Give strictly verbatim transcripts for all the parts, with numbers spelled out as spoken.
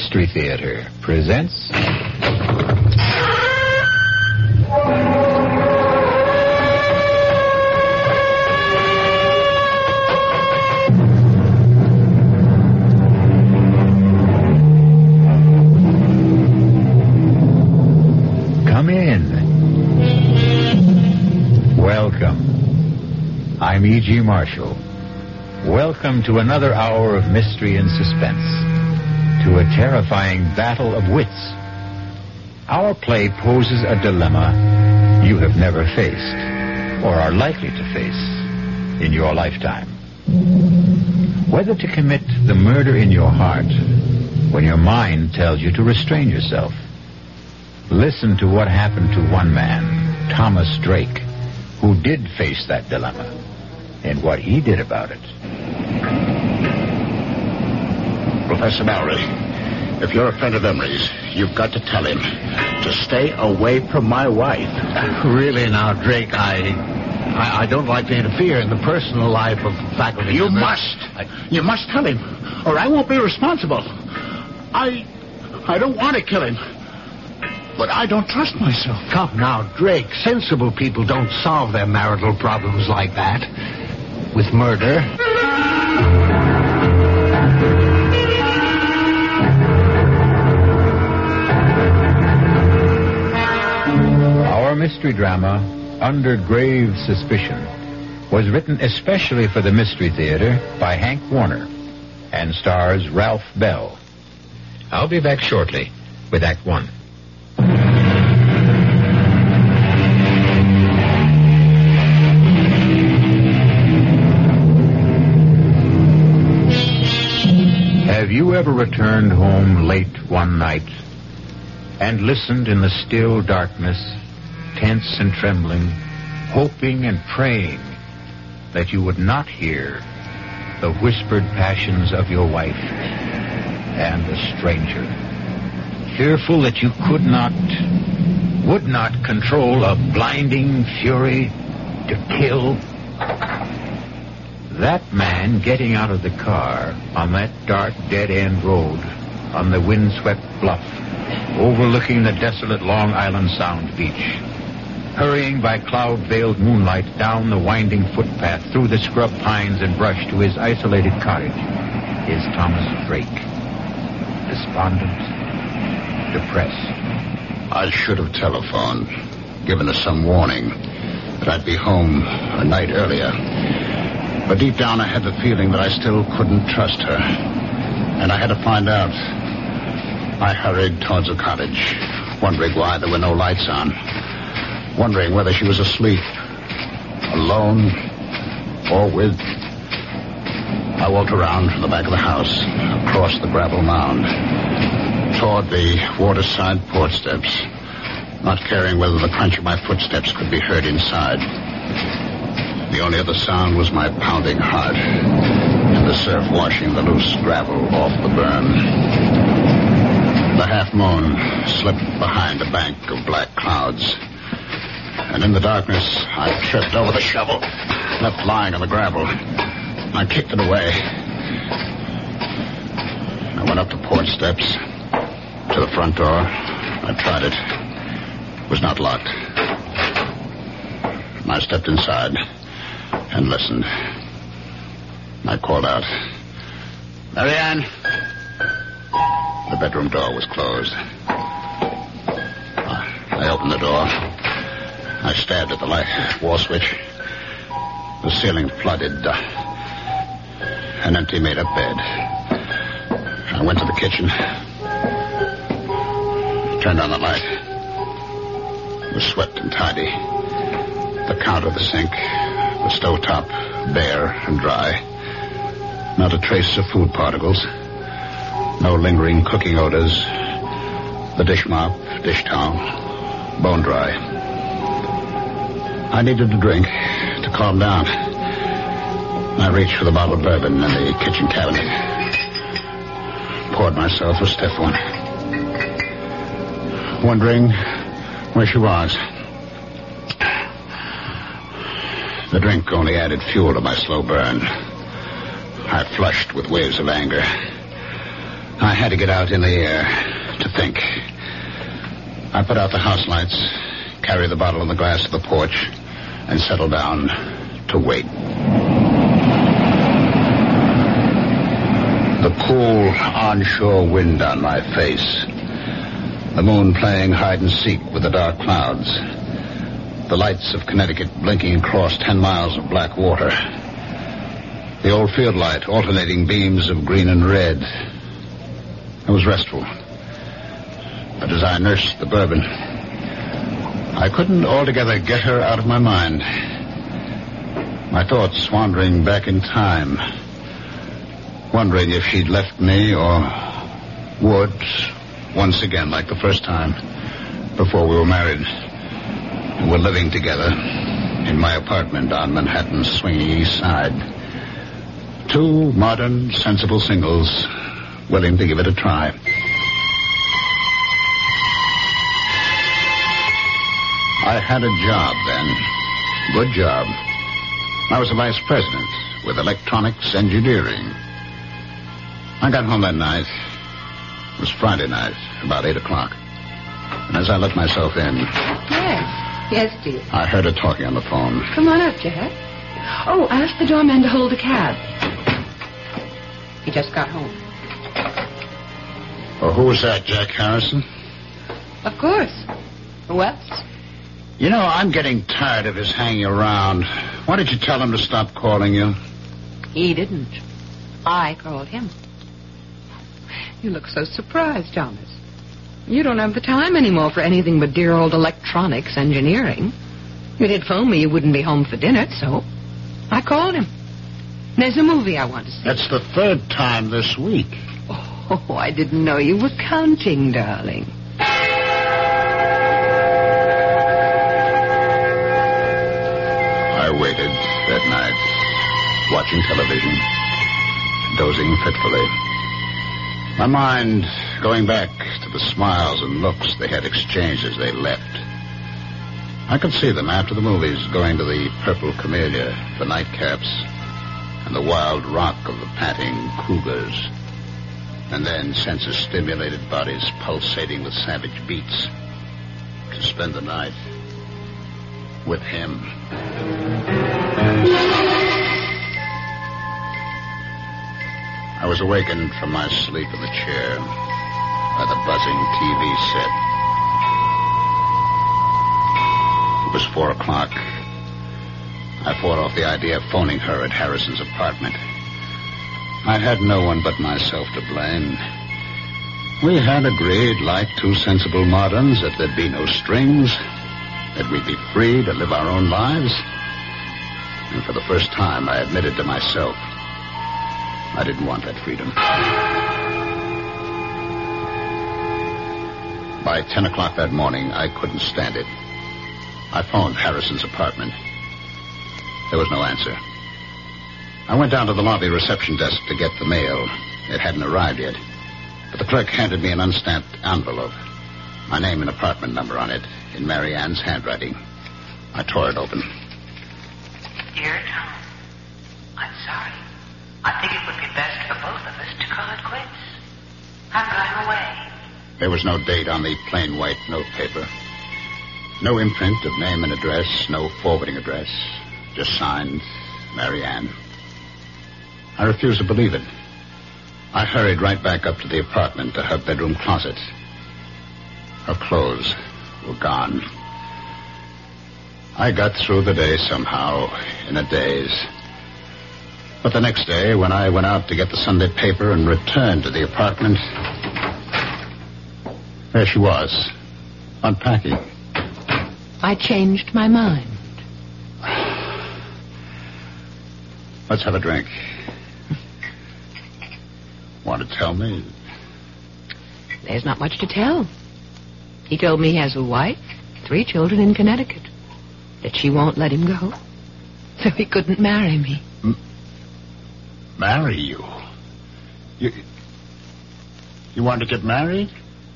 Mystery Theater presents... Come in. Welcome. I'm E G. Marshall. Welcome to another hour of mystery and suspense, to a terrifying battle of wits. Our play poses a dilemma you have never faced, or are likely to face in your lifetime. Whether to commit the murder in your heart when your mind tells you to restrain yourself. Listen to what happened to one man, Thomas Drake, who did face that dilemma, and what he did about it. Professor Mallory, if you're a friend of Emery's, you've got to tell him to stay away from my wife. Really now, Drake, I, I I don't like to interfere in the personal life of faculty. You members. must. I... You must tell him, or I won't be responsible. I, I don't want to kill him, but I don't trust myself. Come now, Drake. Sensible people don't solve their marital problems like that. With murder. Our mystery drama, Under Grave Suspicion, was written especially for the Mystery Theater by Hank Warner and stars Ralph Bell. I'll be back shortly with Act One. Have you ever returned home late one night and listened in the still darkness, tense and trembling, hoping and praying that you would not hear the whispered passions of your wife and a stranger, fearful that you could not, would not control a blinding fury to kill? That man getting out of the car on that dark, dead-end road on the windswept bluff overlooking the desolate Long Island Sound beach, hurrying by cloud-veiled moonlight down the winding footpath through the scrub pines and brush to his isolated cottage, is Thomas Drake. Despondent, depressed. I should have telephoned, given us some warning that I'd be home a night earlier. But deep down I had the feeling that I still couldn't trust her. And I had to find out. I hurried towards the cottage, wondering why there were no lights on. Wondering whether she was asleep, alone, or with... I walked around from the back of the house, across the gravel mound, toward the waterside porch steps, not caring whether the crunch of my footsteps could be heard inside. The only other sound was my pounding heart and the surf washing the loose gravel off the burn. The half moon slipped behind a bank of black clouds, and in the darkness I tripped over the shovel left lying on the gravel. I kicked it away. I went up the porch steps to the front door. I tried it. It was not locked. I stepped inside and listened. I called out, "Marianne!" The bedroom door was closed. I opened the door. I stabbed at the light wall switch. The ceiling flooded. Uh, an empty made-up bed. I went to the kitchen. Turned on the light. It was swept and tidy. The counter, the sink, the stovetop, bare and dry. Not a trace of food particles. No lingering cooking odors. The dish mop, dish towel, bone dry. I needed a drink to calm down. I reached for the bottle of bourbon in the kitchen cabinet. Poured myself a stiff one. Wondering where she was. The drink only added fuel to my slow burn. I flushed with waves of anger. I had to get out in the air to think. I put out the house lights, carried the bottle and the glass to the porch, and settled down to wait. The cool onshore wind on my face. The moon playing hide-and-seek with the dark clouds. The lights of Connecticut blinking across ten miles of black water. The old field light alternating beams of green and red. It was restful. But as I nursed the bourbon, I couldn't altogether get her out of my mind. My thoughts wandering back in time, wondering if she'd left me or would, once again, like the first time, before we were married. We were living together in my apartment on Manhattan's swinging east side. Two modern, sensible singles willing to give it a try. I had a job then. Good job. I was a vice president with electronics engineering. I got home that night. It was Friday night, about eight o'clock. And as I let myself in... Yes. Yes, dear. I heard her talking on the phone. Come on up, Jack. Oh, ask the doorman to hold a cab. He just got home. Oh, who was that, Jack Harrison? Of course. Who else? You know, I'm getting tired of his hanging around. Why did you tell him to stop calling you? He didn't. I called him. You look so surprised, Thomas. You don't have the time anymore for anything but dear old electronics engineering. You did phone me you wouldn't be home for dinner, so I called him. There's a movie I want to see. That's the third time this week. Oh, I didn't know you were counting, darling. I waited that night, watching television, dozing fitfully. My mind going back to the smiles and looks they had exchanged as they left. I could see them after the movies going to the Purple Camellia, the nightcaps, and the wild rock of the panting cougars. And then senses-stimulated bodies pulsating with savage beats to spend the night with him. I was awakened from my sleep in the chair by the buzzing T V set. It was four o'clock. I fought off the idea of phoning her at Harrison's apartment. I had no one but myself to blame. We had agreed, like two sensible moderns, that there'd be no strings, that we'd be free to live our own lives. And for the first time, I admitted to myself I didn't want that freedom. By ten o'clock that morning, I couldn't stand it. I phoned Harrison's apartment. There was no answer. I went down to the lobby reception desk to get the mail. It hadn't arrived yet. But the clerk handed me an unstamped envelope. My name and apartment number on it, in Mary Ann's handwriting. I tore it open. Dear Tom, I'm sorry. I think it would be best for both of us to call it quits. I'm going away. There was no date on the plain white notepaper. No imprint of name and address, no forwarding address. Just signed, Mary Ann. I refused to believe it. I hurried right back up to the apartment, to her bedroom closet. Her clothes were gone. I got through the day somehow, in a daze. But the next day, when I went out to get the Sunday paper and returned to the apartment, there she was, unpacking. I changed my mind. Let's have a drink. Want to tell me? There's not much to tell. He told me he has a wife, three children in Connecticut, that she won't let him go, so he couldn't marry me. M- marry you? You, you want to get married?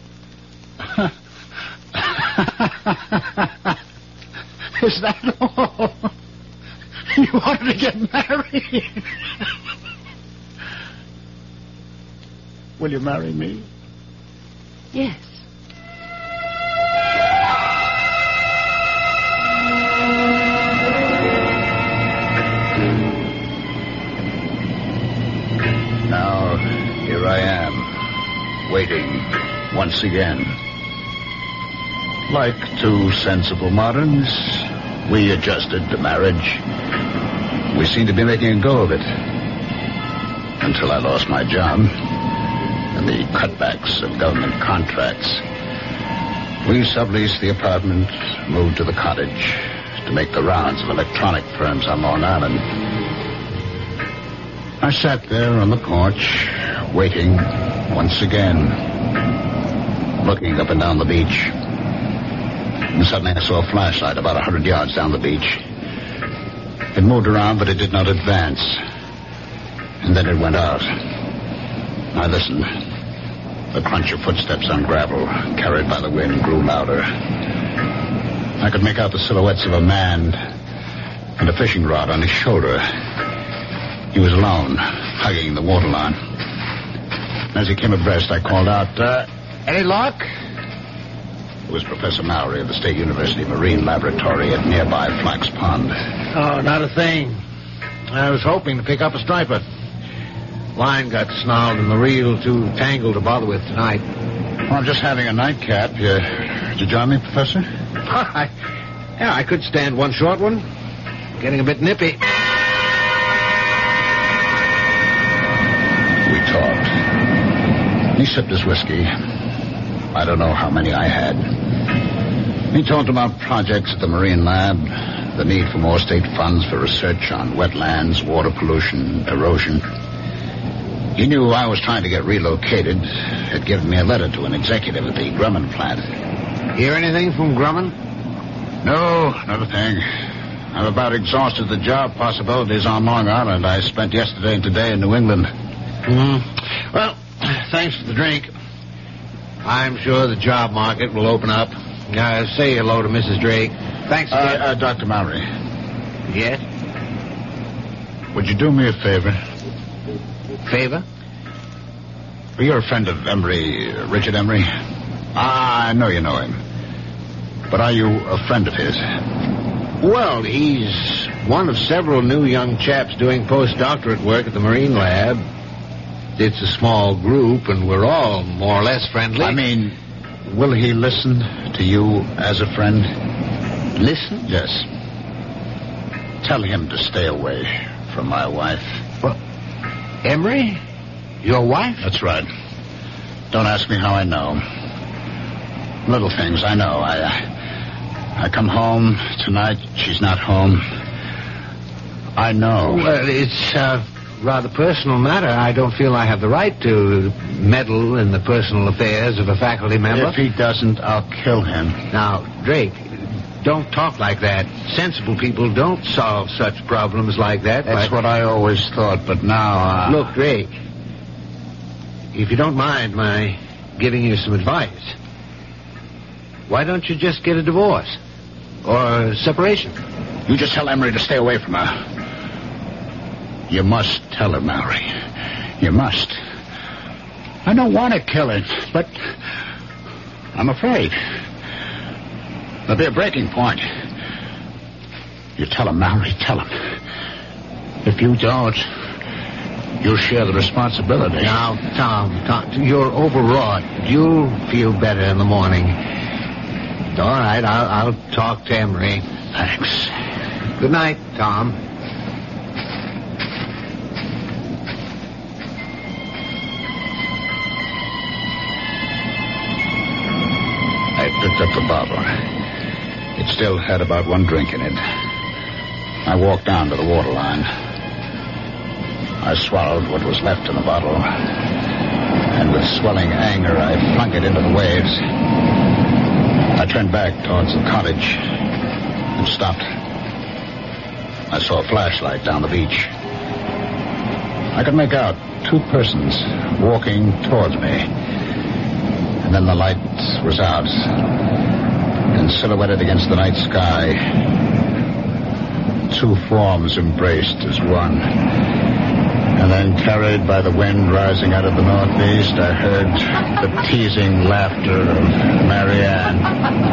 Is that all? You wanted to get married? Will you marry me? Yes. Now, here I am, waiting once again. Like two sensible moderns, we adjusted to marriage. We seemed to be making a go of it. Until I lost my job and the cutbacks of government contracts. We subleased the apartment, moved to the cottage to make the rounds of electronic firms on Long Island. I sat there on the porch, waiting once again, looking up and down the beach. And suddenly I saw a flashlight about a hundred yards down the beach. It moved around, but it did not advance. And then it went out. I listened. The crunch of footsteps on gravel, carried by the wind, grew louder. I could make out the silhouettes of a man and a fishing rod on his shoulder. He was alone, hugging the waterline. As he came abreast, I called out, uh, any luck? It was Professor Mowry of the State University Marine Laboratory at nearby Flax Pond. Oh, not a thing. I was hoping to pick up a striper. Line got snarled and the reel too tangled to bother with tonight. Well, I'm just having a nightcap. You, did you join me, Professor? I, yeah, I could stand one short one. Getting a bit nippy. We talked. He sipped his whiskey. I don't know how many I had. He talked about projects at the Marine Lab, the need for more state funds for research on wetlands, water pollution, erosion. He knew I was trying to get relocated. Had given me a letter to an executive at the Grumman plant. Hear anything from Grumman? No, not a thing. I've about exhausted the job possibilities on Long Island. I spent yesterday and today in New England. Mm-hmm. Well, thanks for the drink. I'm sure the job market will open up. Uh, say hello to Missus Drake. Thanks again. Uh, uh, Doctor Mowry. Yes? Would you do me a favor? Favor? Well, you're a friend of Emery, uh, Richard Emery. Ah, I know you know him. But are you a friend of his? Well, he's one of several new young chaps doing postdoctorate work at the Marine Lab. It's a small group, and we're all more or less friendly. I mean, will he listen to you as a friend? Listen? Yes. Tell him to stay away from my wife. Well, Emery? Your wife? That's right. Don't ask me how I know. Little things, I know. I, uh, I come home tonight. She's not home. I know. Well, it's a rather personal matter. I don't feel I have the right to meddle in the personal affairs of a faculty member. If he doesn't, I'll kill him. Now, Drake, don't talk like that. Sensible people don't solve such problems like that. That's by... what I always thought, but now... Uh... Look, Drake, if you don't mind my giving you some advice, why don't you just get a divorce? Or a separation? You just tell Emery to stay away from her. You must tell her, Mowry. You must. I don't want to kill her, but I'm afraid. There'll be a breaking point. You tell him, Mowry, tell him. If you don't, you'll share the responsibility. Now, Tom, Tom, you're overwrought. You'll feel better in the morning. All right, I'll, I'll talk to Emery. Thanks. Good night, Tom. I picked up the bottle. It still had about one drink in it. I walked down to the waterline. I swallowed what was left in the bottle. And with swelling anger, I flung it into the waves. I turned back towards the cottage and stopped. I saw a flashlight down the beach. I could make out two persons walking towards me. And then the light was out, and silhouetted against the night sky, two forms embraced as one. And then, carried by the wind rising out of the northeast, I heard the teasing laughter of Marianne.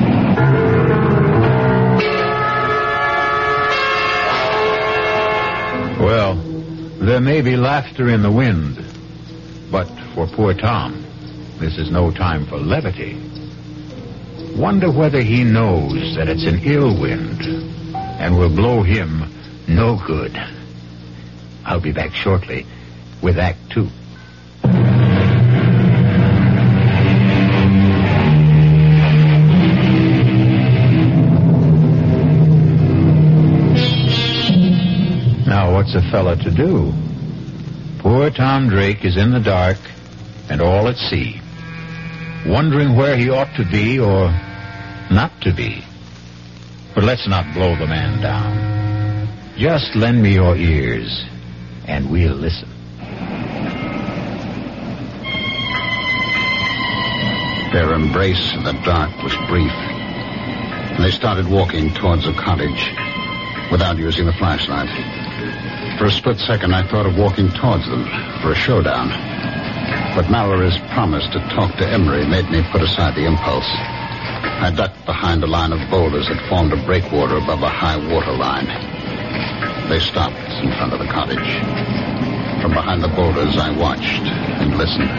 Well, there may be laughter in the wind, but for poor Tom, this is no time for levity. Wonder whether he knows that it's an ill wind and will blow him no good. I'll be back shortly with Act Two. Now, what's a fella to do? Poor Tom Drake is in the dark and all at sea, wondering where he ought to be or not to be. But let's not blow the man down. Just lend me your ears, and we'll listen. Their embrace in the dark was brief, and they started walking towards the cottage without using the flashlight. For a split second, I thought of walking towards them for a showdown. But Mallory's promise to talk to Emery made me put aside the impulse. I ducked behind a line of boulders that formed a breakwater above a high water line. They stopped in front of the cottage. From behind the boulders, I watched and listened.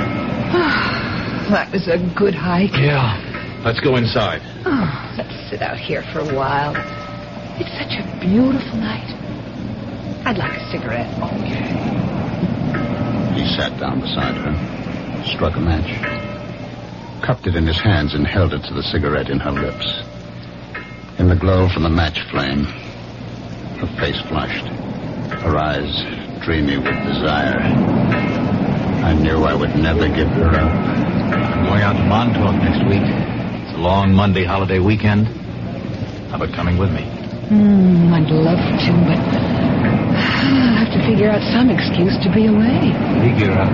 That was a good hike. Yeah. Let's go inside. Oh, let's sit out here for a while. It's such a beautiful night. I'd like a cigarette. He sat down beside her, struck a match, cupped it in his hands and held it to the cigarette in her lips. In the glow from the match flame, her face flushed, her eyes dreamy with desire. I knew I would never give her up. I'm going out to Montauk next week. It's a long Monday holiday weekend. How about coming with me? Hmm, I'd love to, but I'll have to figure out some excuse to be away. Figure out?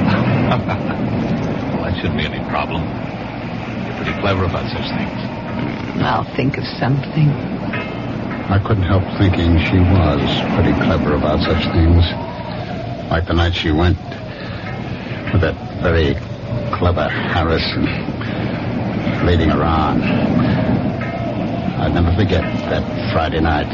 Well, that shouldn't be any problem. You're pretty clever about such things. I'll think of something. I couldn't help thinking she was pretty clever about such things. Like the night she went with that very clever Harrison leading her on. I'd never forget that Friday night.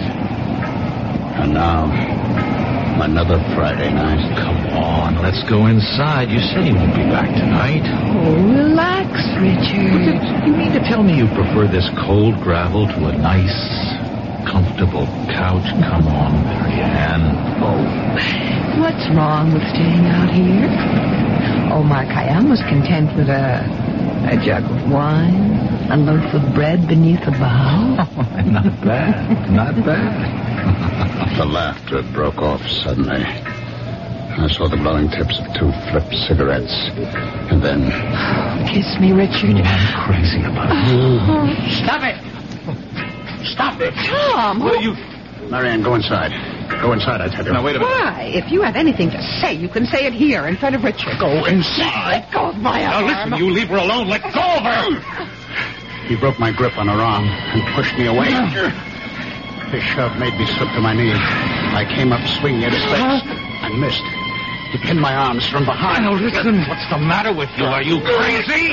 And now, another Friday night. Come on, let's go inside. You said you won't be back tonight. Oh, relax, Richard. You mean to tell me you prefer this cold gravel to a nice, comfortable couch? Come on, Marianne. Oh, what's wrong with staying out here? Omar Khayyam was content with a, a jug of wine, a loaf of bread beneath a bough. Not bad, not bad. The laughter broke off suddenly. I saw the glowing tips of two flipped cigarettes. And then... Kiss me, Richard. I'm crazy about you. Oh. Stop it! Stop it! Tom! Well, you... Marianne, go inside. Go inside, I tell you. Now, wait a minute. Why? If you have anything to say, you can say it here in front of Richard. Go inside. Let go of my Now, arm. listen, you leave her alone. Let go of her! He broke my grip on her arm and pushed me away. His shove made me slip to my knees. I came up swinging at his face and missed. He pinned my arms from behind. Now, listen, what's the matter with you? Are you crazy?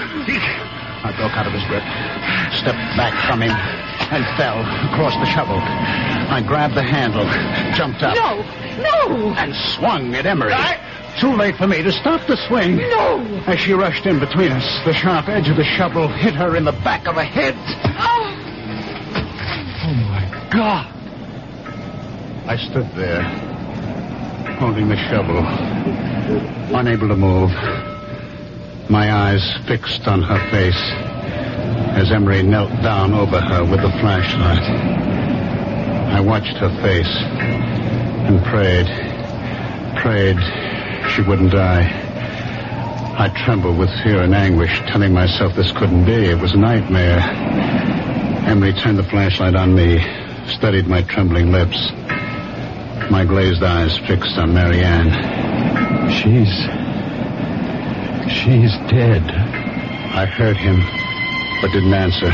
I broke out of his grip, stepped back from him, and fell across the shovel. I grabbed the handle, jumped up. No, no. And swung at Emery. Too late for me to stop the swing. No. As she rushed in between us, the sharp edge of the shovel hit her in the back of the head. Oh. Oh, my God. I stood there, holding the shovel, unable to move, my eyes fixed on her face as Emery knelt down over her with the flashlight. I watched her face and prayed, prayed she wouldn't die. I trembled with fear and anguish, telling myself this couldn't be. It was a nightmare. Emery turned the flashlight on me, studied my trembling lips, my glazed eyes fixed on Marianne. She's... she's dead. I heard him, but didn't answer.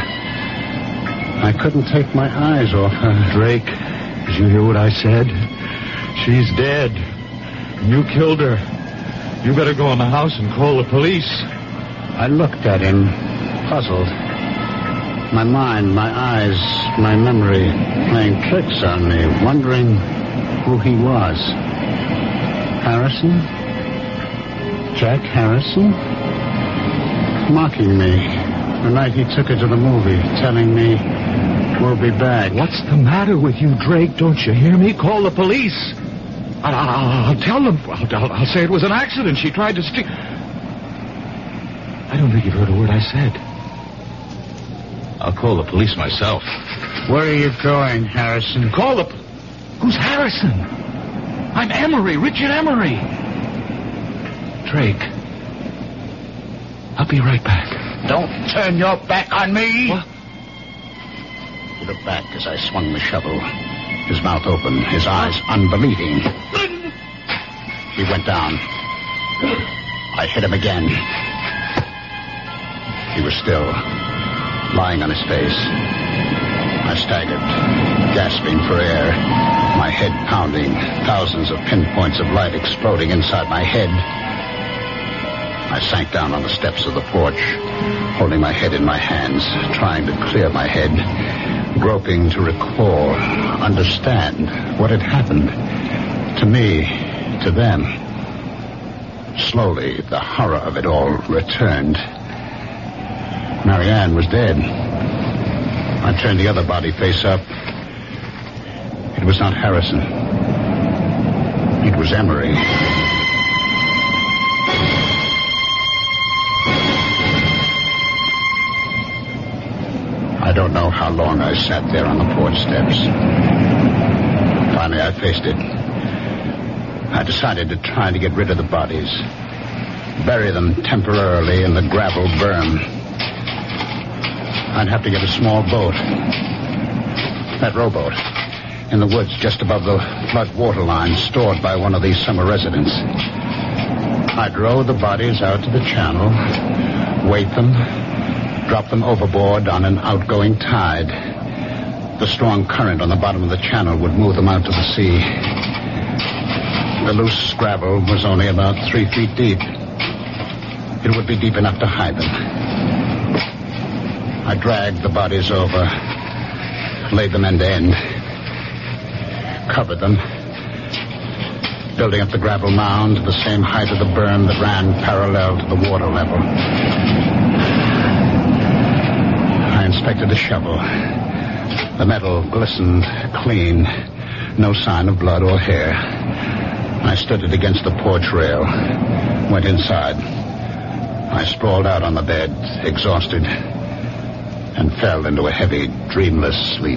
I couldn't take my eyes off her. Drake, did you hear what I said? She's dead. You killed her. You better go in the house and call the police. I looked at him, puzzled. My mind, my eyes, my memory playing tricks on me, wondering who he was. Harrison? Jack Harrison? Mocking me. The night he took her to the movie, telling me we'll be back. What's the matter with you, Drake? Don't you hear me? Call the police. I'll, I'll, I'll tell them. I'll, I'll, I'll say it was an accident. She tried to stick... I don't think you've heard a word I said. I'll call the police myself. Where are you going, Harrison? Call the... Who's Harrison? I'm Emery, Richard Emery. Drake. I'll be right back. Don't turn your back on me. What? He looked back as I swung the shovel. His mouth open, his eyes unbelieving. He went down. I hit him again. He was still, lying on his face. I staggered, gasping for air, my head pounding, thousands of pinpoints of light exploding inside my head. I sank down on the steps of the porch, holding my head in my hands, trying to clear my head, groping to recall, understand what had happened to me, to them. Slowly, the horror of it all returned. Marianne was dead. I turned the other body face up. It was not Harrison. It was Emery. I don't know how long I sat there on the porch steps. Finally, I faced it. I decided to try to get rid of the bodies, bury them temporarily in the gravel berm. I'd have to get a small boat. That rowboat. In the woods just above the flood water line stored by one of these summer residents. I'd row the bodies out to the channel, weight them, drop them overboard on an outgoing tide. The strong current on the bottom of the channel would move them out to the sea. The loose gravel was only about three feet deep. It would be deep enough to hide them. I dragged the bodies over, laid them end to end, covered them, building up the gravel mound to the same height of the berm that ran parallel to the water level. I inspected the shovel. The metal glistened clean, no sign of blood or hair. I stood it against the porch rail, went inside. I sprawled out on the bed, exhausted, and fell into a heavy, dreamless sleep.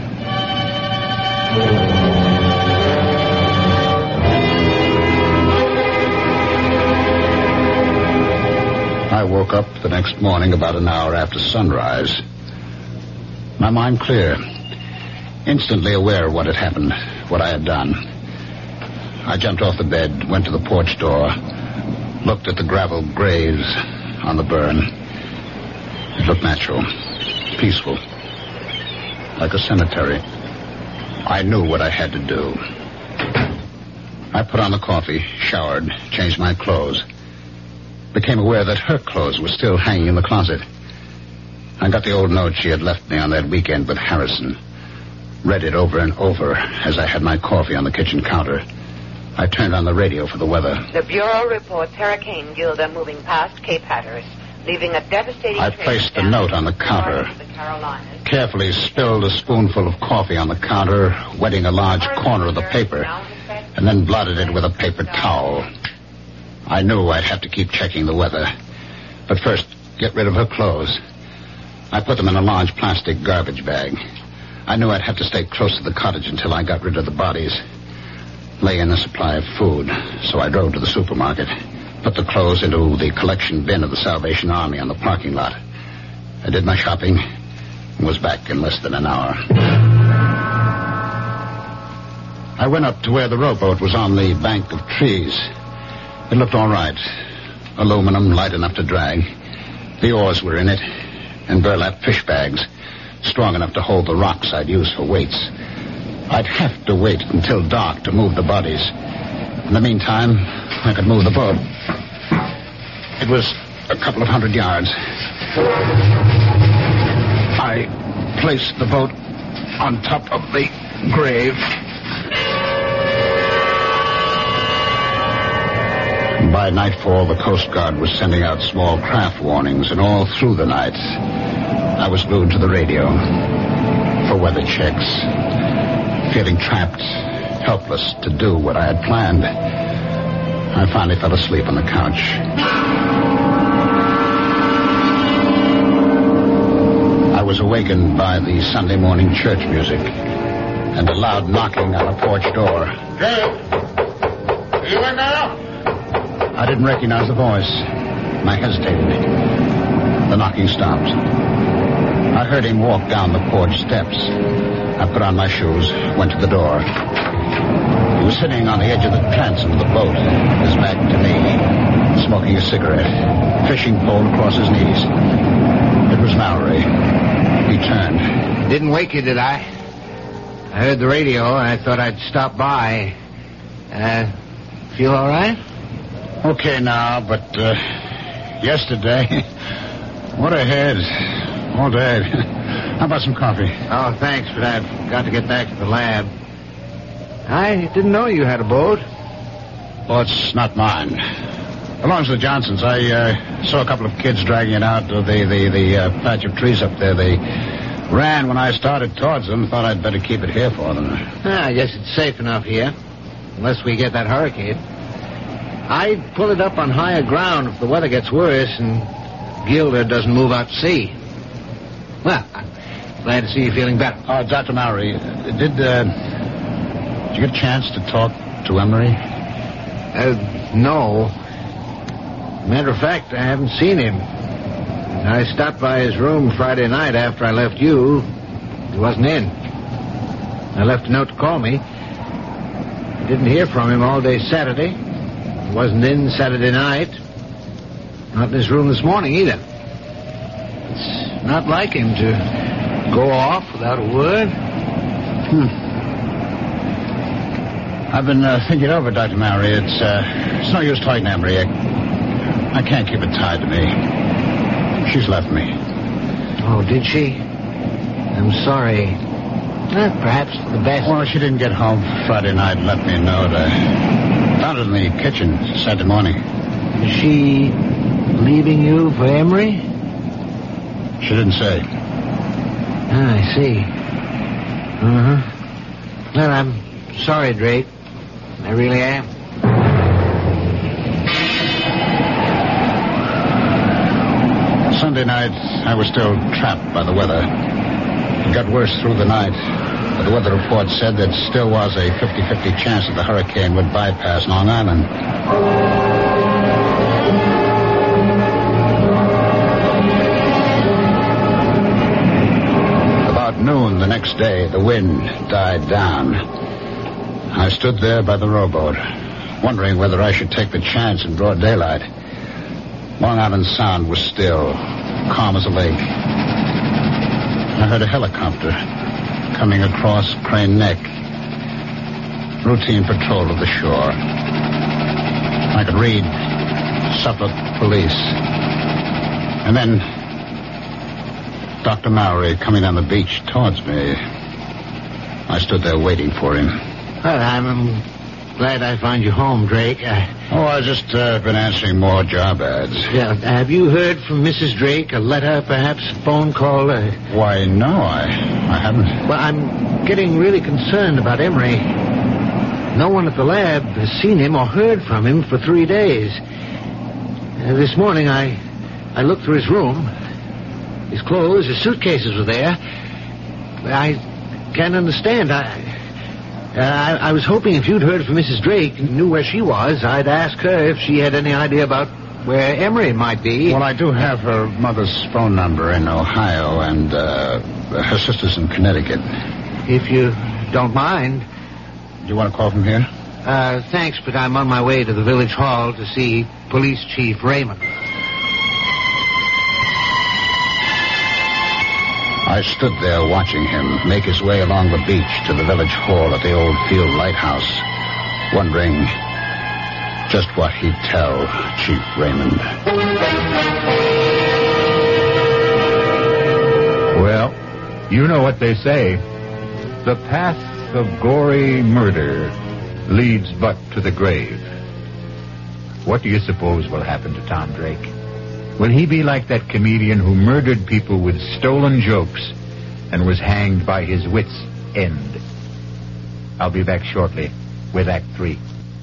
I woke up the next morning about an hour after sunrise. My mind clear, instantly aware of what had happened, what I had done. I jumped off the bed, went to the porch door, looked at the gravel graves on the burn. It looked natural. Peaceful, like a cemetery. I knew what I had to do. I put on the coffee, showered, changed my clothes. Became aware that her clothes were still hanging in the closet. I got the old note she had left me on that weekend with Harrison. Read it over and over as I had my coffee on the kitchen counter. I turned on the radio for the weather. The Bureau reports Hurricane Gilda moving past Cape Hatteras, leaving a devastating... I placed the note on the counter, carefully spilled a spoonful of coffee on the counter, wetting a large corner of the paper, and then blotted it with a paper towel. I knew I'd have to keep checking the weather, but first, get rid of her clothes. I put them in a large plastic garbage bag. I knew I'd have to stay close to the cottage until I got rid of the bodies. Lay in a supply of food, so I drove to the supermarket. Put the clothes into the collection bin of the Salvation Army on the parking lot. I did my shopping and was back in less than an hour. I went up to where the rowboat was on the bank of trees. It looked all right. Aluminum, light enough to drag. The oars were in it, and burlap fish bags, strong enough to hold the rocks I'd use for weights. I'd have to wait until dark to move the bodies. In the meantime, I could move the boat. It was a couple of hundred yards. I placed the boat on top of the grave. By nightfall, the Coast Guard was sending out small craft warnings, and all through the night, I was glued to the radio for weather checks, feeling trapped, helpless to do what I had planned. I finally fell asleep on the couch. I was awakened by the Sunday morning church music and a loud knocking on the porch door. Dave! Are you in there? I didn't recognize the voice, and I hesitated. The knocking stopped. I heard him walk down the porch steps. I put on my shoes, went to the door. He was sitting on the edge of the transom of the boat, his back to me, smoking a cigarette, fishing pole across his knees. It was Mallory. He turned. Didn't wake you, did I? I heard the radio, and I thought I'd stop by. Uh, feel all right? Okay now, but uh, yesterday, what a head. All day. How about some coffee? Oh, thanks, but I've got to get back to the lab. I didn't know you had a boat. Well, it's not mine. Belongs to the Johnsons. I uh, saw a couple of kids dragging it out of the, the, the uh, patch of trees up there. They ran when I started towards them. Thought I'd better keep it here for them. Ah, I guess it's safe enough here. Unless we get that hurricane. I'd pull it up on higher ground if the weather gets worse and Gilder doesn't move out to sea. Well, I'm glad to see you feeling better. Oh, Doctor Mallory, did, uh, did you get a chance to talk to Emery? Uh, no. Matter of fact, I haven't seen him. I stopped by his room Friday night after I left you. He wasn't in. I left a note to call me. I didn't hear from him all day Saturday. He wasn't in Saturday night. Not in his room this morning either. It's not like him to go off without a word. Hmm. I've been uh, thinking over, Doctor Mallory. It's, uh, it's no use talking to Emery. I, I can't keep it tied to me. She's left me. Oh, did she? I'm sorry. Eh, perhaps for the best. Well, she didn't get home Friday night and let me know. I found it in the kitchen Saturday morning. Is she leaving you for Emery? She didn't say. Ah, I see. Uh-huh. Well, I'm sorry, Drake. I really am. Sunday night, I was still trapped by the weather. It got worse through the night. But the weather report said there still was a fifty-fifty chance that the hurricane would bypass Long Island. About noon the next day, the wind died down. I stood there by the rowboat, wondering whether I should take the chance in broad daylight. Long Island Sound was still, calm as a lake. I heard a helicopter coming across Crane Neck. Routine patrol of the shore. I could read Suffolk Police. And then Doctor Mallory coming down the beach towards me. I stood there waiting for him. Well, I'm glad I found you home, Drake. I... Oh, I've just uh, been answering more job ads. Yeah, have you heard from Missus Drake? A letter, perhaps? A phone call? Uh... Why, no, I, I haven't. Well, I'm getting really concerned about Emery. No one at the lab has seen him or heard from him for three days. Uh, this morning, I, I looked through his room. His clothes, his suitcases were there. I can't understand. I... Uh, I, I was hoping if you'd heard from Missus Drake and knew where she was, I'd ask her if she had any idea about where Emery might be. Well, I do have her mother's phone number in Ohio and uh, her sister's in Connecticut. If you don't mind. Do you want to call from here? Uh, thanks, but I'm on my way to the village hall to see Police Chief Raymond. I stood there watching him make his way along the beach to the village hall at the old field lighthouse, wondering just what he'd tell Chief Raymond. Well, you know what they say. The path of gory murder leads but to the grave. What do you suppose will happen to Tom Drake? Will he be like that comedian who murdered people with stolen jokes and was hanged by his wits' end? I'll be back shortly with Act Three.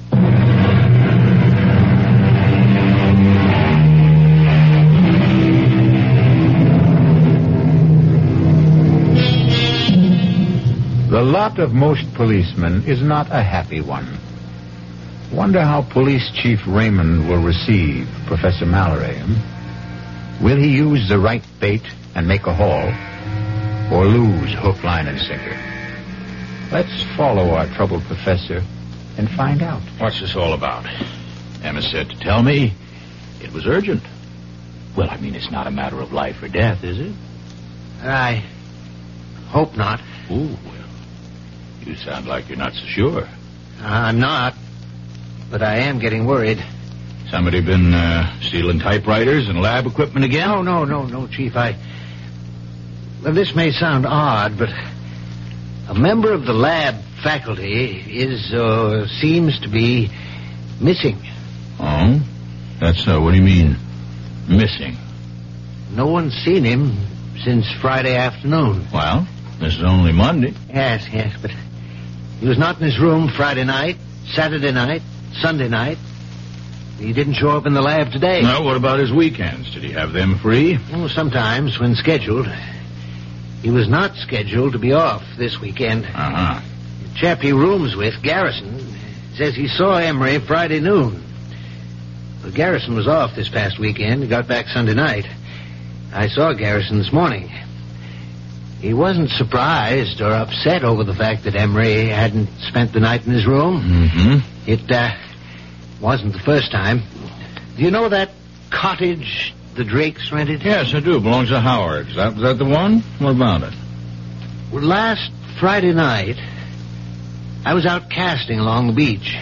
The lot of most policemen is not a happy one. Wonder how Police Chief Raymond will receive Professor Mallory. Hmm? Will he use the right bait and make a haul, or lose hook, line, and sinker? Let's follow our troubled professor and find out. What's this all about? Emma said to tell me it was urgent. Well, I mean, it's not a matter of life or death, is it? I hope not. Ooh, well, you sound like you're not so sure. I'm not, but I am getting worried. Somebody been uh, stealing typewriters and lab equipment again? No, no, no, no, Chief. I... Well, this may sound odd, but a member of the lab faculty is, uh, seems to be missing. Oh? That's so. What do you mean, missing? No one's seen him since Friday afternoon. Well, this is only Monday. Yes, yes, but he was not in his room Friday night, Saturday night, Sunday night. He didn't show up in the lab today. Now, what about his weekends? Did he have them free? Oh, sometimes, when scheduled. He was not scheduled to be off this weekend. Uh-huh. The chap he rooms with, Garrison, says he saw Emery Friday noon. But Garrison was off this past weekend. He got back Sunday night. I saw Garrison this morning. He wasn't surprised or upset over the fact that Emery hadn't spent the night in his room. Mm-hmm. It, uh, wasn't the first time. Do you know that cottage the Drakes rented? Yes, I do. It belongs to Howard. Is that, is that the one? What about it? Well, last Friday night, I was out casting along the beach.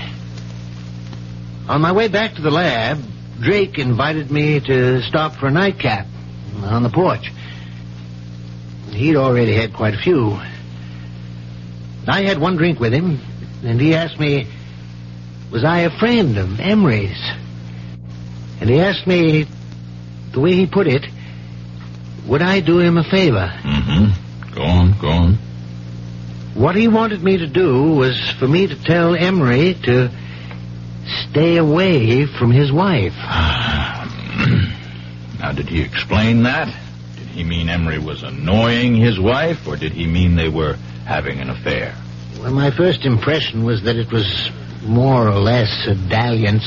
On my way back to the lab, Drake invited me to stop for a nightcap on the porch. He'd already had quite a few. I had one drink with him, and he asked me, was I a friend of Emery's? And he asked me, the way he put it, would I do him a favor? Mm-hmm. Go on, go on. What he wanted me to do was for me to tell Emery to stay away from his wife. Now, did he explain that? Did he mean Emery was annoying his wife, or did he mean they were having an affair? Well, my first impression was that it was more or less a dalliance.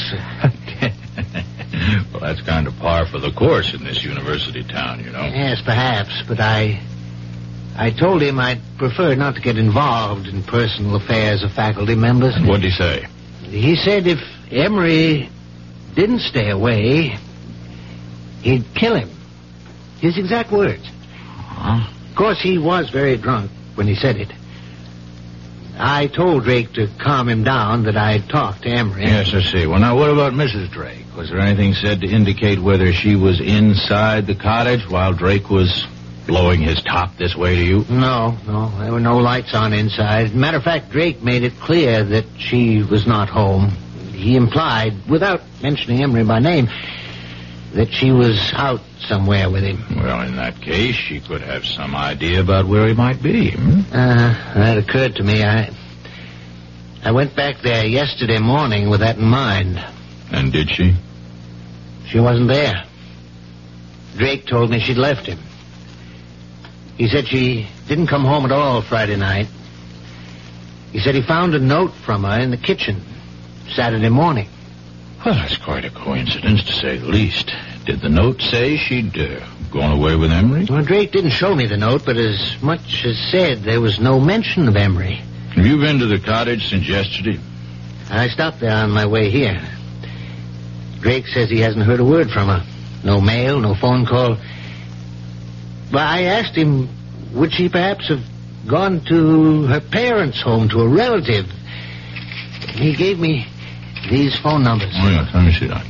Well, that's kind of par for the course in this university town, you know. Yes, perhaps, but I... I told him I'd prefer not to get involved in personal affairs of faculty members. And what'd he say? He said if Emery didn't stay away, he'd kill him. His exact words. Huh? Of course, he was very drunk when he said it. I told Drake to calm him down, that I'd talked to Emery. Yes, I see. Well, now, what about Missus Drake? Was there anything said to indicate whether she was inside the cottage while Drake was blowing his top this way to you? No, no. There were no lights on inside. Matter of fact, Drake made it clear that she was not home. He implied, without mentioning Emery by name, that she was out somewhere with him. Well, in that case, she could have some idea about where he might be. Hmm? Uh, that occurred to me. I I went back there yesterday morning with that in mind. And did she? She wasn't there. Drake told me she'd left him. He said she didn't come home at all Friday night. He said he found a note from her in the kitchen Saturday morning. Well, that's quite a coincidence, to say the least. Did the note say she'd uh, gone away with Emery? Well, Drake didn't show me the note, but as much as said, there was no mention of Emery. Have you been to the cottage since yesterday? I stopped there on my way here. Drake says he hasn't heard a word from her. No mail, no phone call. But I asked him, would she perhaps have gone to her parents' home, to a relative? He gave me these phone numbers. Oh, yes, let me see that.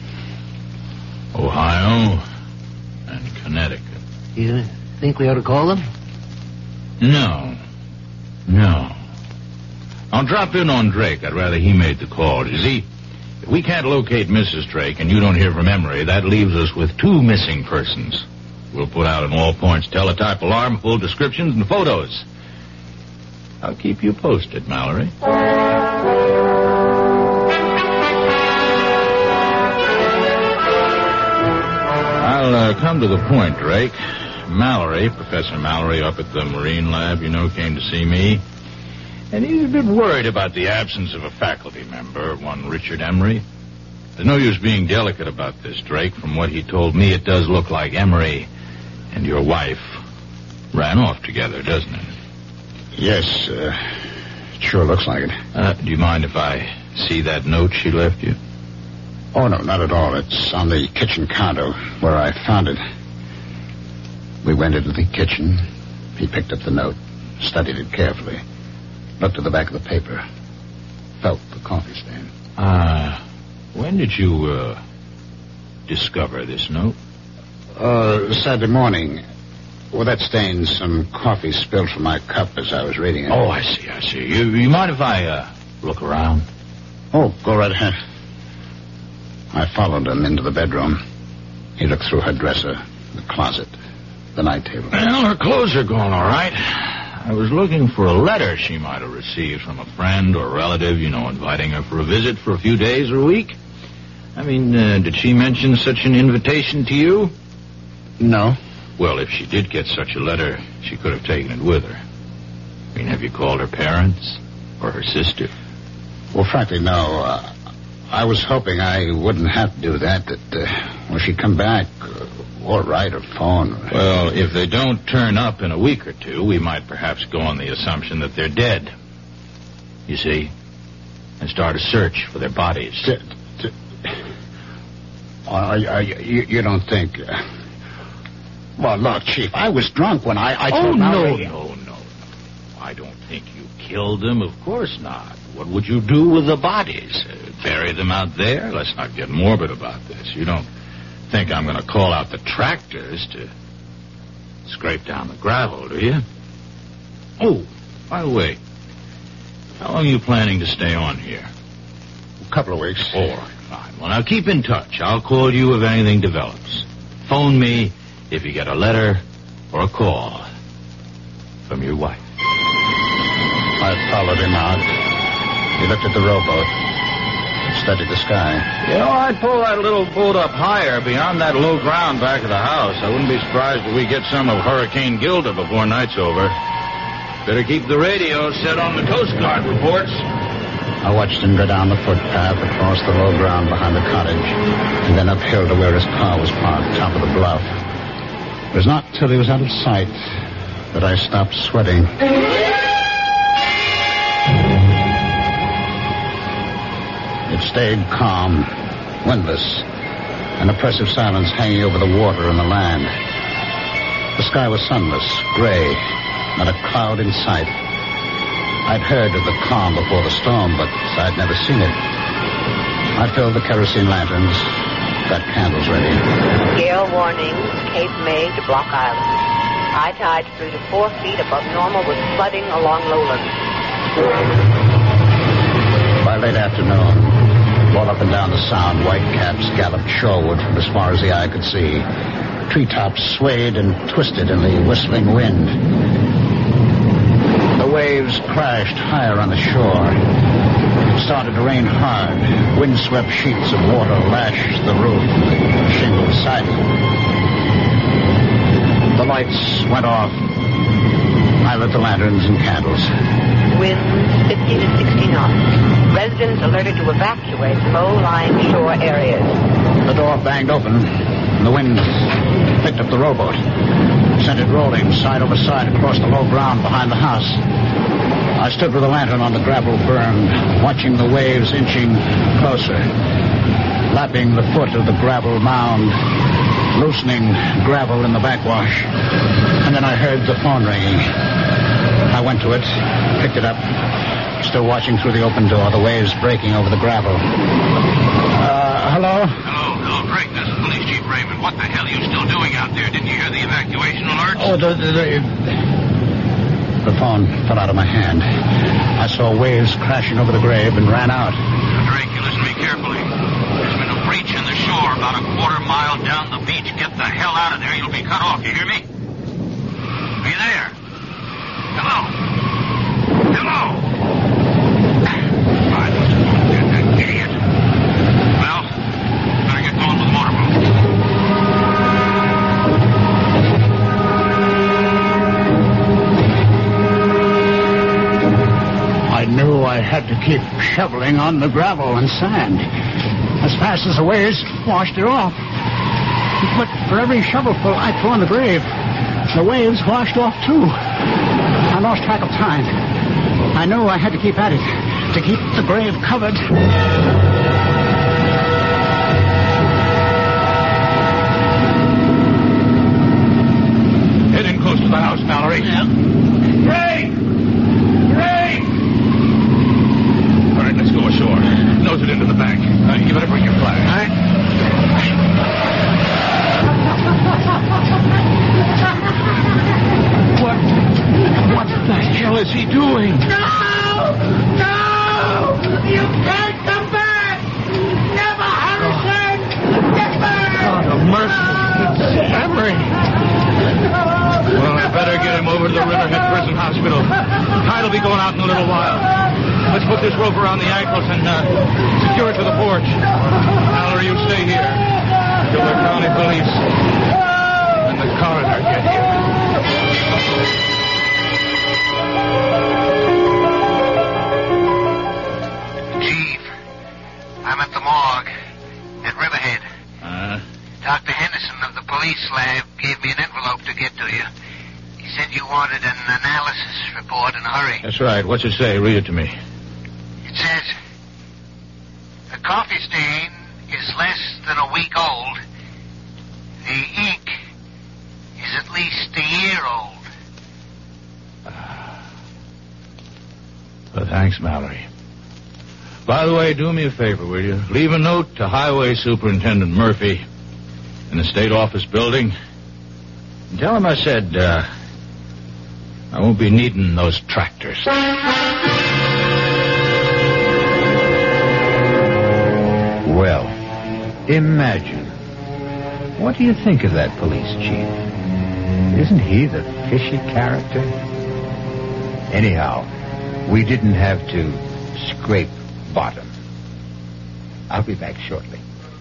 Ohio and Connecticut. You think we ought to call them? No. No. I'll drop in on Drake. I'd rather he made the call. You see, if we can't locate Missus Drake and you don't hear from Emery, that leaves us with two missing persons. We'll put out an all-points teletype alarm, full descriptions and photos. I'll keep you posted, Mallory. I'll uh, come to the point, Drake. Mallory, Professor Mallory up at the Marine Lab, you know, came to see me. And he's a bit worried about the absence of a faculty member, one Richard Emery. There's no use being delicate about this, Drake. From what he told me, it does look like Emery and your wife ran off together, doesn't it? Yes, uh, it sure looks like it. Uh, do you mind if I see that note she left you? Oh, no, not at all. It's on the kitchen counter where I found it. We went into the kitchen. He picked up the note, studied it carefully, looked at the back of the paper, felt the coffee stain. Ah, uh, when did you, uh, discover this note? Uh, Saturday morning. Well, that stained some coffee spilled from my cup as I was reading it. Oh, I see, I see. You, you mind if I, uh, look around? Oh, go right ahead. I followed him into the bedroom. He looked through her dresser, the closet, the night table. Well, her clothes are gone, all right. I was looking for a letter she might have received from a friend or relative, you know, inviting her for a visit for a few days or a week. I mean, uh, did she mention such an invitation to you? No. Well, if she did get such a letter, she could have taken it with her. I mean, have you called her parents or her sister? Well, frankly, no. Uh, I was hoping I wouldn't have to do that, that uh, when she'd come back, uh, or write or phone. Well, if they don't turn up in a week or two, we might perhaps go on the assumption that they're dead. You see? And start a search for their bodies. D- d- uh, uh, you, you don't think... Uh, well, look, Chief, I was drunk when I... I oh, told no, Mallory... no, no, no. I don't think you killed them. Of course not. What would you do with the bodies? Uh, bury them out there? Let's not get morbid about this. You don't think I'm going to call out the tractors to scrape down the gravel, do you? Oh, by the way, how long are you planning to stay on here? A couple of weeks. All right, fine. Well, now keep in touch. I'll call you if anything develops. Phone me if you get a letter or a call from your wife. I followed him out. He looked at the rowboat, studied the sky. You know, I'd pull that little boat up higher beyond that low ground back of the house. I wouldn't be surprised if we get some of Hurricane Gilda before night's over. Better keep the radio set on the Coast Guard reports. I watched him go down the footpath across the low ground behind the cottage, and then uphill to where his car was parked, top of the bluff. It was not till he was out of sight that I stopped sweating. It stayed calm, windless, an oppressive silence hanging over the water and the land. The sky was sunless, gray, not a cloud in sight. I'd heard of the calm before the storm, but I'd never seen it. I filled the kerosene lanterns, got candles ready. Gale warning, Cape May to Block Island. High tide three to four feet above normal with flooding along lowlands. By late afternoon, all up and down the sound, white caps galloped shoreward from as far as the eye could see. Treetops swayed and twisted in the whistling wind. The waves crashed higher on the shore. It started to rain hard. Windswept sheets of water lashed the roof and the shingle siding. The lights went off. I lit the lanterns and candles. Winds fifty to sixty knots. Residents alerted to evacuate low-lying shore areas. The door banged open, and the wind picked up the rowboat, sent it rolling side over side across the low ground behind the house. I stood with a lantern on the gravel berm, watching the waves inching closer, lapping the foot of the gravel mound, loosening gravel in the backwash. And then I heard the phone ringing. I went to it, picked it up, Still watching through the open door, the waves breaking over the gravel. Uh, hello? Hello, hello, Drake. This is Police Chief Raymond. What the hell are you still doing out there? Didn't you hear the evacuation alert? Oh, the, the, the... The phone fell out of my hand. I saw waves crashing over the grave and ran out. Now, Drake, you listen to me carefully. There's been a breach in the shore about a quarter mile down the beach. Get the hell out of there. You'll be cut off. You hear me? Be there. Hello? Hello? I must have phoned that, that idiot. Well, better get going with the motorboat. I knew I had to keep shoveling on the gravel and sand as fast as the waves washed it off. But for every shovelful I threw on the grave, the waves washed off too. I lost track of time. I knew I had to keep at it to keep the grave covered. Head in close to the house, Mallory. Yeah. Ray! Ray! All right, let's go ashore. Nose it into the bank. Uh, you better bring your flag. All right. What? What the hell is he doing? No! No! You can't come back! Never, Harrison! Never! God of mercy. It's Emery. Well, I better get him over to the Riverhead Prison Hospital. Tide will be going out in a little while. Let's put this rope around the ankles and uh, secure it to the porch. Mallory, you stay here until the county police and the coroner get here. Chief, I'm at the morgue at Riverhead. Uh, Doctor Henderson of the police lab gave me an envelope to get to you. He said you wanted an analysis report in a hurry. that's right. What's it say? Read it to me. It says, the coffee stain is less than a week old. The ink is at least a year old. Well, thanks, Mallory. By the way, do me a favor, will you? Leave a note to Highway Superintendent Murphy in the State Office building. And tell him I said, uh, I won't be needing those tractors. Well, imagine. What do you think of that police chief? Isn't he the fishy character? Anyhow, we didn't have to scrape bottom. I'll be back shortly.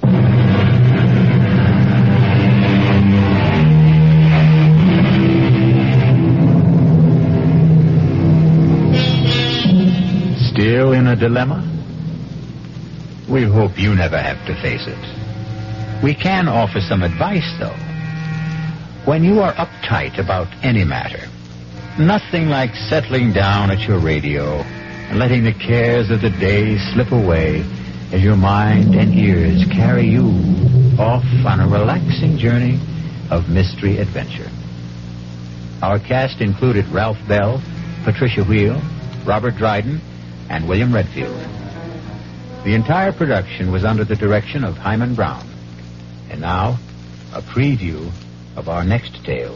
Still in a dilemma? We hope you never have to face it. We can offer some advice, though. When you are uptight about any matter, nothing like settling down at your radio and letting the cares of the day slip away as your mind and ears carry you off on a relaxing journey of mystery adventure. Our cast included Ralph Bell, Patricia Wheel, Robert Dryden, and William Redfield. The entire production was under the direction of Hyman Brown. And now, a preview of our next tale.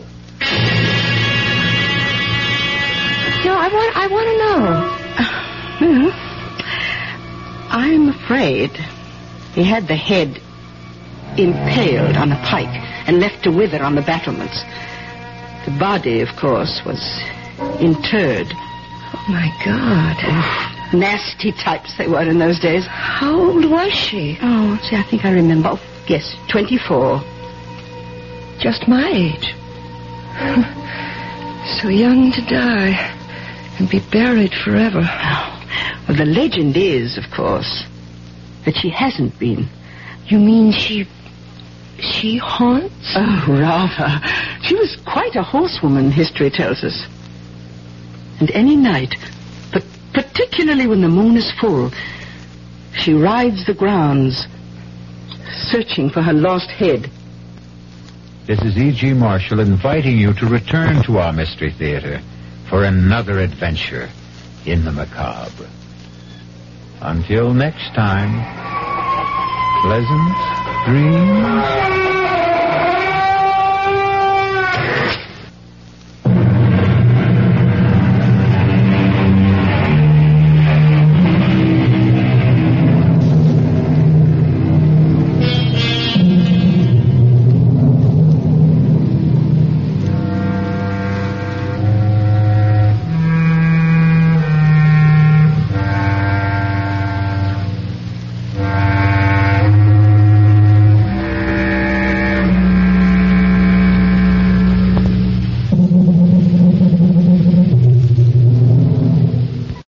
No, I want, I want to know. Well, I'm afraid he had the head impaled on a pike and left to wither on the battlements. The body, of course, was interred. Oh, my God. Oh, nasty types they were in those days. How old was she? Oh, see, I think I remember. Oh, yes, twenty-four. Just my age. So young to die and be buried forever. Oh, well, the legend is, of course, that she hasn't been. You mean she... she haunts? Oh, rather. She was quite a horsewoman, history tells us. And any night, but particularly when the moon is full, she rides the grounds, searching for her lost head. This is E G. Marshall inviting you to return to our Mystery Theater for another adventure in the macabre. Until next time, pleasant dreams.